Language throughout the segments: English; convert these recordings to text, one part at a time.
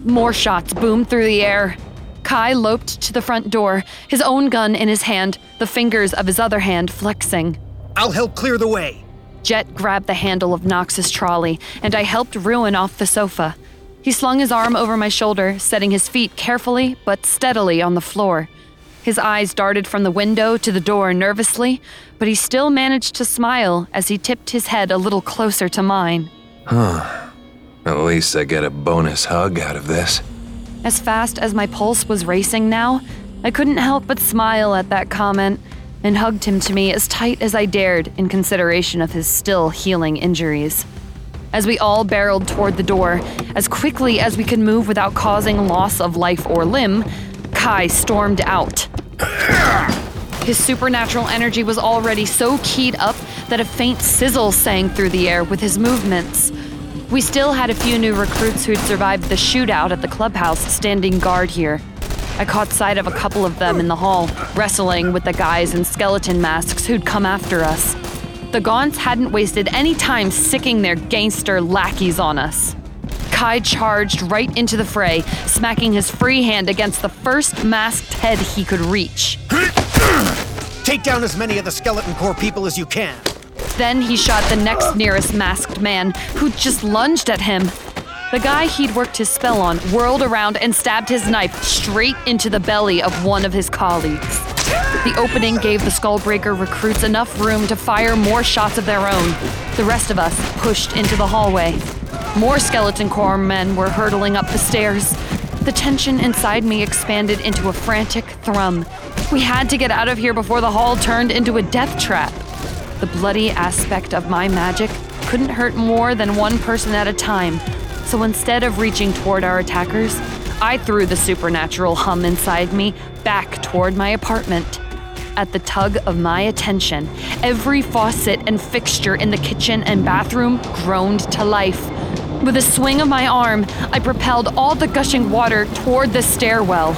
More shots boomed through the air. Kai loped to the front door, his own gun in his hand, the fingers of his other hand flexing. I'll help clear the way. Jet grabbed the handle of Knox's trolley, and I helped Ruin off the sofa. He slung his arm over my shoulder, setting his feet carefully but steadily on the floor. His eyes darted from the window to the door nervously, but he still managed to smile as he tipped his head a little closer to mine. At least I get a bonus hug out of this. As fast as my pulse was racing now, I couldn't help but smile at that comment and hugged him to me as tight as I dared in consideration of his still healing injuries. As we all barreled toward the door, as quickly as we could move without causing loss of life or limb, Kai stormed out. His supernatural energy was already so keyed up that a faint sizzle sang through the air with his movements. We still had a few new recruits who'd survived the shootout at the clubhouse standing guard here. I caught sight of a couple of them in the hall, wrestling with the guys in skeleton masks who'd come after us. The Gaunts hadn't wasted any time sicking their gangster lackeys on us. Kai charged right into the fray, smacking his free hand against the first masked head he could reach. Take down as many of the Skeleton Corps people as you can. Then he shot the next nearest masked man, who just lunged at him. The guy he'd worked his spell on whirled around and stabbed his knife straight into the belly of one of his colleagues. The opening gave the Skullbreaker recruits enough room to fire more shots of their own. The rest of us pushed into the hallway. More Skeleton Corps men were hurtling up the stairs. The tension inside me expanded into a frantic thrum. We had to get out of here before the hall turned into a death trap. The bloody aspect of my magic couldn't hurt more than one person at a time, so instead of reaching toward our attackers, I threw the supernatural hum inside me back toward my apartment. At the tug of my attention, every faucet and fixture in the kitchen and bathroom groaned to life. With a swing of my arm, I propelled all the gushing water toward the stairwell.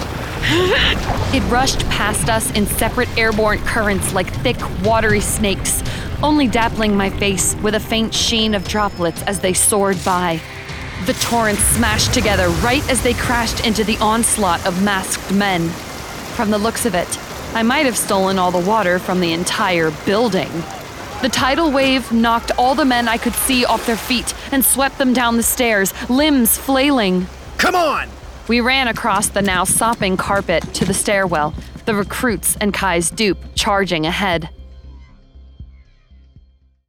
It rushed past us in separate airborne currents like thick, watery snakes, only dappling my face with a faint sheen of droplets as they soared by. The torrents smashed together right as they crashed into the onslaught of masked men. From the looks of it, I might have stolen all the water from the entire building. The tidal wave knocked all the men I could see off their feet and swept them down the stairs, limbs flailing. Come on! We ran across the now sopping carpet to the stairwell, the recruits and Kai's dupe charging ahead.